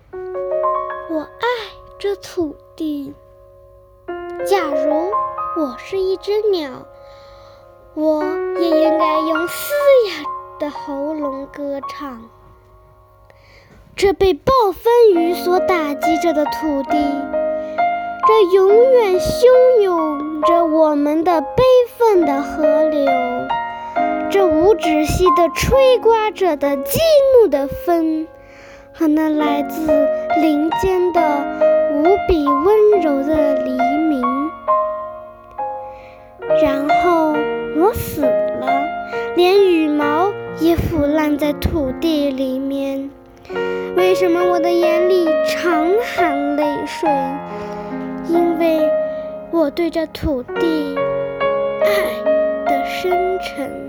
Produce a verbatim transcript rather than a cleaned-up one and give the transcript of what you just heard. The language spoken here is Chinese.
我爱这土地。假如我是一只鸟，我也应该用嘶哑的喉咙歌唱。这被暴风雨所打击着的土地，这永远汹涌着我们的悲愤的河流，这无止息地吹刮着的激怒的风，和那来自林间的无比温柔的黎明。然后我死了，连羽毛也腐烂在土地里面。为什么我的眼里常含泪水？因为我对这土地爱的深沉。